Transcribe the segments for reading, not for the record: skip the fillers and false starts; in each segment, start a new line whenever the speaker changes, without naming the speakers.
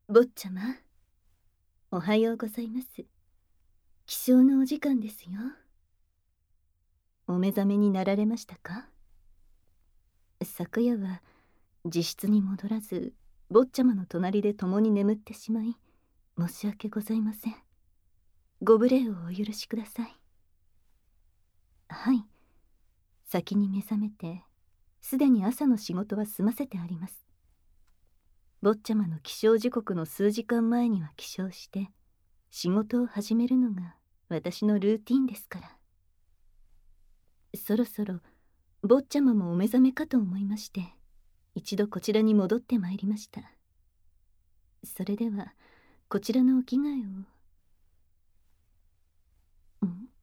坊ちゃま、おはようございます。起床のお時間ですよ。お目覚めになられましたか？昨夜は自室に戻らず、坊ちゃまの隣で共に眠ってしまい、申し訳ございません。ご無礼をお許しください。はい、先に目覚めて、すでに朝の仕事は済ませてあります。坊ちゃまの起床時刻の数時間前には起床して、仕事を始めるのが私のルーティンですから。そろそろ坊ちゃまもお目覚めかと思いまして、一度こちらに戻ってまいりました。それではこちらのお着替えを。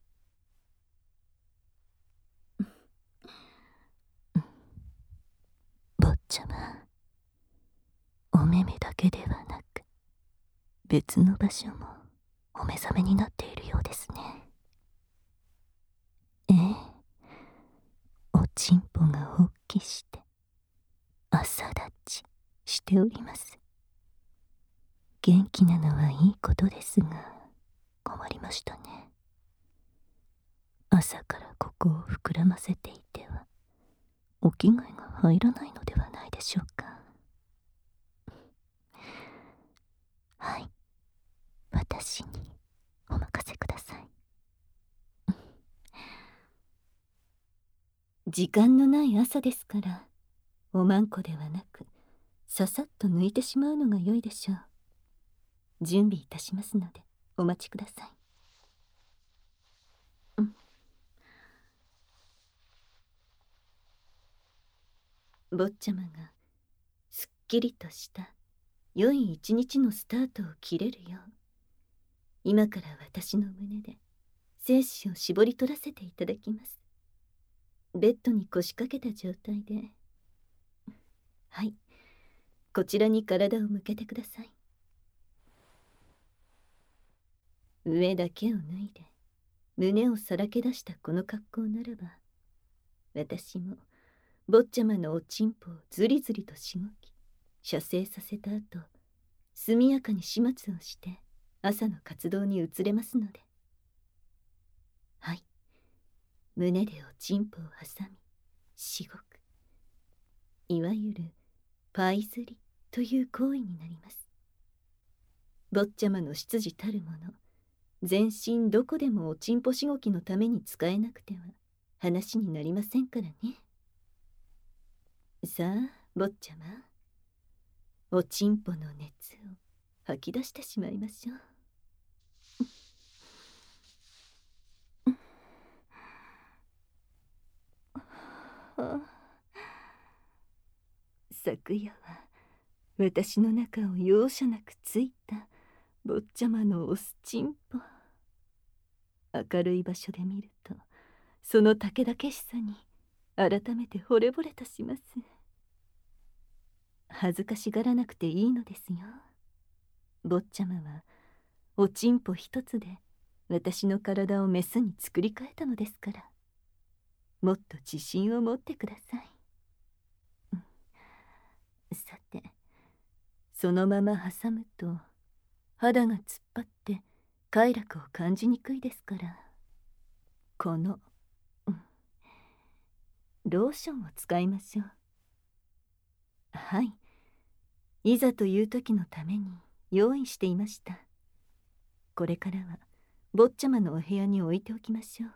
坊ちゃま、お目目だけではなく別の場所もお目覚めになっているようですね。ええ、おちんぽが発起して朝立ちしております。元気なのはいいことですが、困りましたね。朝からここを膨らませていてはお着替えが入らないのではないでしょうか。はい、私にお任せください。時間のない朝ですから、おまんこではなくささっと抜いてしまうのが良いでしょう。準備いたしますのでお待ちください。坊ちゃまがすっきりとした良い一日のスタートを切れるよう、今から私の胸で精子を絞り取らせていただきます。ベッドに腰掛けた状態で、はい、こちらに体を向けてください。上だけを脱いで胸をさらけ出したこの格好ならば、私も坊ちゃまのおちんぽをずりずりとしごき射精させた後、速やかに始末をして朝の活動に移れますので。はい、胸でおちんぽを挟みしごく、いわゆるパイ釣りという行為になります。坊ちゃまの執事たるもの、全身どこでもおちんぽしごきのために使えなくては話になりませんからね。さあ坊ちゃま、おちんぽの熱を吐き出してしまいましょう。昨夜は私の中を容赦なくついた坊ちゃまのおすちんぽ。明るい場所で見るとそのたけだけしさに改めて惚れ惚れとします。恥ずかしがらなくていいのですよ。坊ちゃまはおちんぽ一つで私の体をメスに作り変えたのですから、もっと自信を持ってください。さて、そのまま挟むと肌が突っ張って快楽を感じにくいですから、この、ローションを使いましょう。はい、いざという時のために用意していました。これからは坊ちゃまのお部屋に置いておきましょう。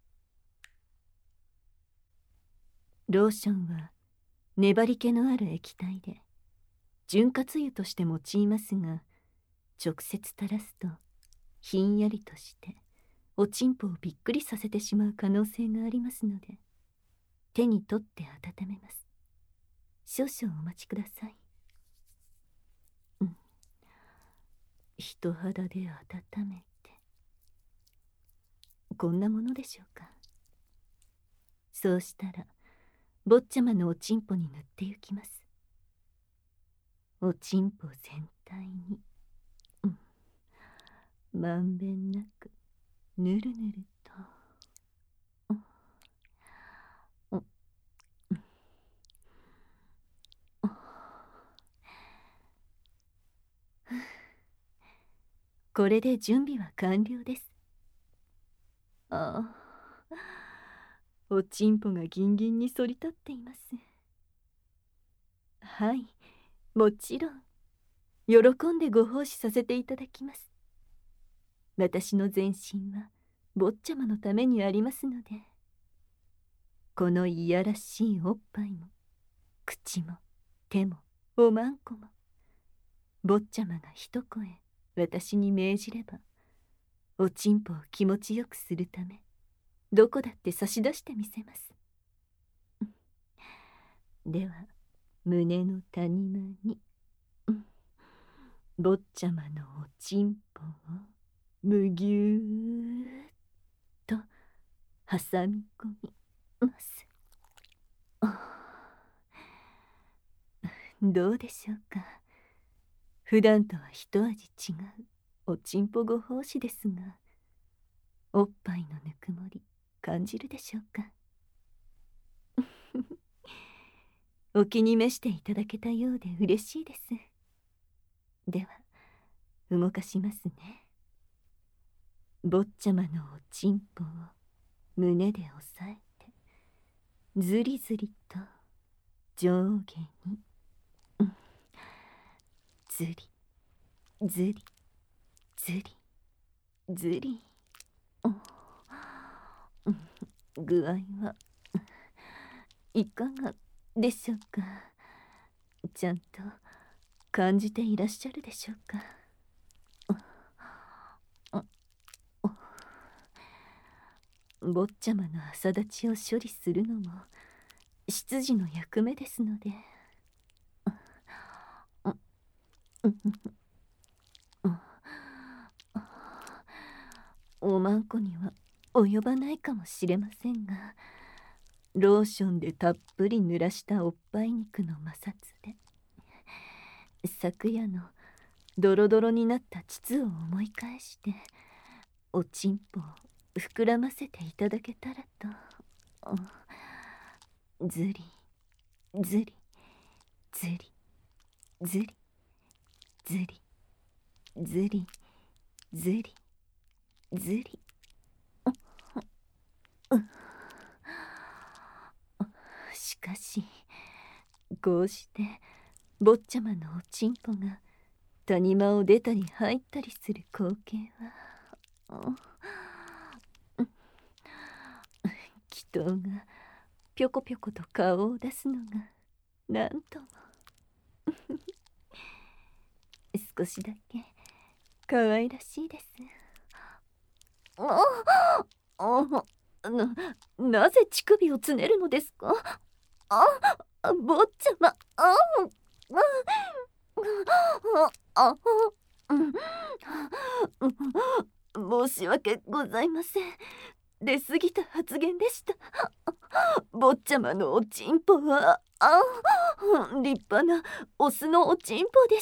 ローションは粘り気のある液体で潤滑油として用いますが、直接垂らすとひんやりとしておちんぽをびっくりさせてしまう可能性がありますので、手に取って温めます。少々お待ちください。人肌で温めて、こんなものでしょうか。そうしたら坊ちゃまのおちんぽに塗ってゆきます。おちんぽ全体に、まんべんなくぬるぬると。 これで準備は完了です。ああ、おちんぽがギンギンに反り立っています。はい、もちろん喜んでご奉仕させていただきます。私の全身は坊ちゃまのためにありますので、このいやらしいおっぱいも口も手もおまんこも、坊ちゃまが一声私に命じれば、おちんぽを気持ちよくするためどこだって差し出してみせます。では胸の谷間に、坊ちゃまのおちんぽをむぎゅーっと挟み込みます。どうでしょうか。普段とは一味違うおちんぽご奉仕ですが、おっぱいのぬくもり感じるでしょうか。お気に召していただけたようで嬉しいです。では動かしますね。坊ちゃまのおちんぽを胸で押さえて、ずりずりと上下に、ずりずりずりずり、具合はいかがでしょうか。ちゃんと感じていらっしゃるでしょうか。坊ちゃまの朝立ちを処理するのも執事の役目ですので、おまんこには及ばないかもしれませんが、ローションでたっぷり濡らしたおっぱい肉の摩擦で、昨夜のドロドロになった膣を思い返して、おちんぽを膨らませていただけたらと。ずりずりずりずりずりずりずりずり。しかしこうして坊ちゃまのおちんぽが谷間を出たり入ったりする光景は、祈祷がぴょこぴょこと顔を出すのがなんとも少しだけ可愛らしいです。なぜ乳首をつねるのですか。坊ちゃま、申し訳ございません。出過ぎた発言でした。坊ちゃまのおちんぽは立派なオスのおちんぽです。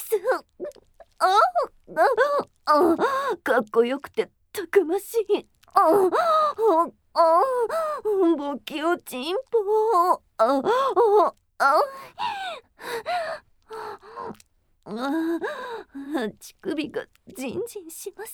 かっこよくてたくましいボキおちんぽ。乳首がジンジンします。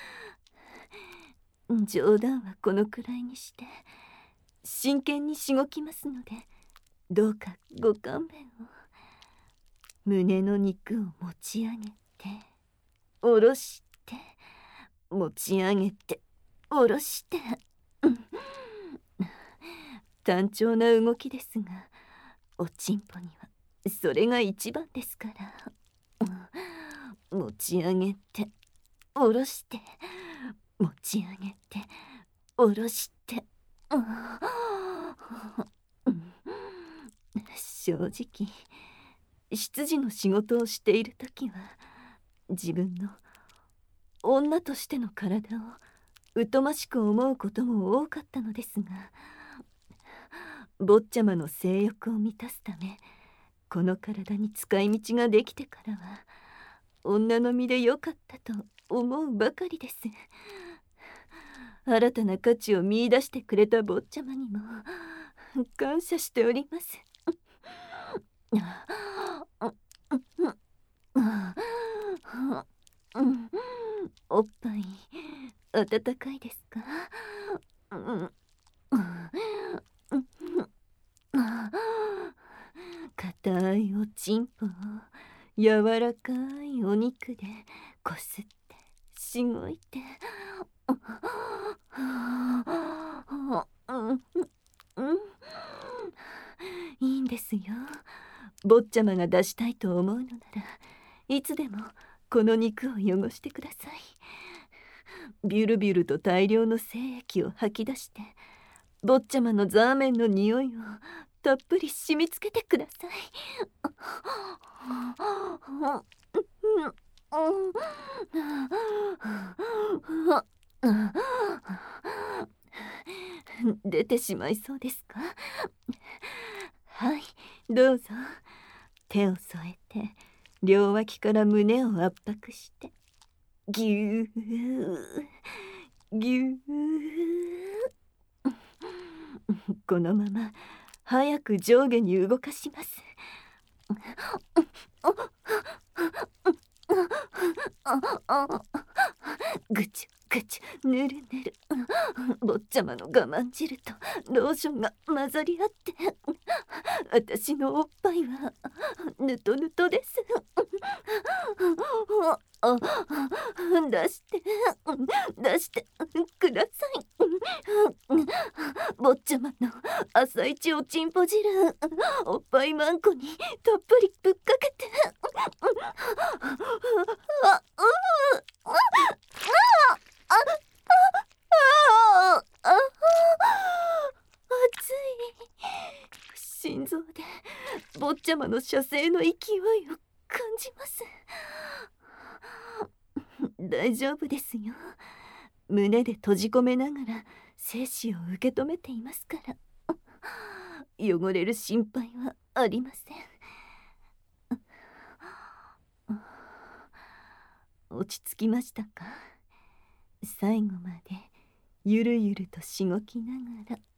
冗談はこのくらいにして真剣にしごきますので、どうかご勘弁を。胸の肉を持ち上げて下ろして持ち上げて下ろして、単調な動きですが、おちんぽにはそれが一番ですから。持ち上げて下ろして持ち上げて下ろして、正直執事の仕事をしている時は自分の女としての体を疎ましく思うことも多かったのですが、坊ちゃまの性欲を満たすためこの体に使い道ができてからは女の身でよかったと思うばかりです。新たな価値を見出してくれた坊ちゃまにも感謝しております。おっ暖かいですか？硬いおちんぽを柔らかいお肉でこすってしごいて、いいんですよ。坊ちゃまが出したいと思うのならいつでもこの肉を汚してください。ビュルビュルと大量の精液を吐き出して坊ちゃまのザーメンの匂いをたっぷり染みつけてください。出てしまいそうですか？はい、どうぞ。手を添えて両脇から胸を圧迫してぎゅーぎゅー。このまま早く上下に動かします。ぐちゅぐちゅ、ぬるぬる。坊ちゃまの我慢汁とローションが混ざり合って私のおっぱいはぬとぬとです。出して出してください。坊ちゃまの朝一おちんぽ汁、おっぱいまんこにたっぷりぶっかけて。熱い。心臓で坊ちゃまの射精の勢いを感じます。大丈夫ですよ。胸で閉じ込めながら精子を受け止めていますから。汚れる心配はありません。落ち着きましたか？最後までゆるゆるとしごきながら。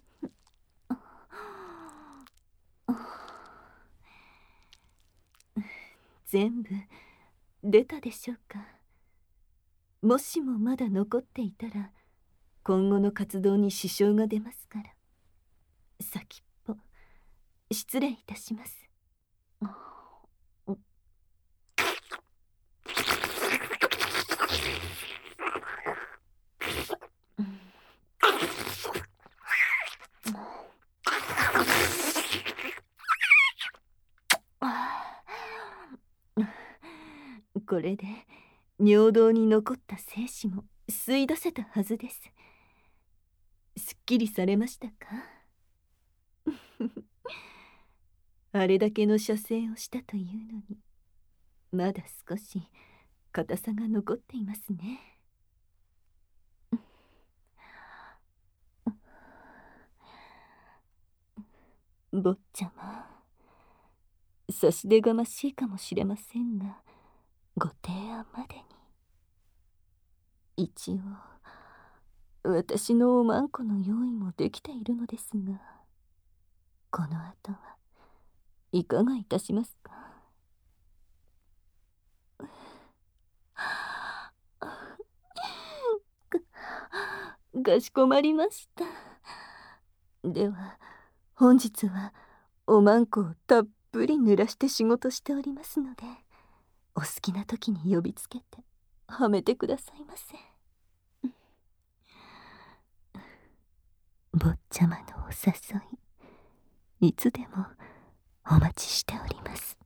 全部出たでしょうか？もしもまだ残っていたら今後の活動に支障が出ますから、先っぽ失礼いたします。これで尿道に残った精子も吸い出せたはずです。すっきりされましたか？あれだけの射精をしたというのにまだ少し硬さが残っていますね。坊ちゃま、差し出がましいかもしれませんがご提案までに。一応私のおまんこの用意もできているのですが、この後はいかがいたしますか？かしこまりました。では本日はおまんこをたっぷり濡らして仕事しておりますので、お好きな時に呼びつけてはめてくださいませ。坊ちゃまのお誘い、いつでもお待ちしております。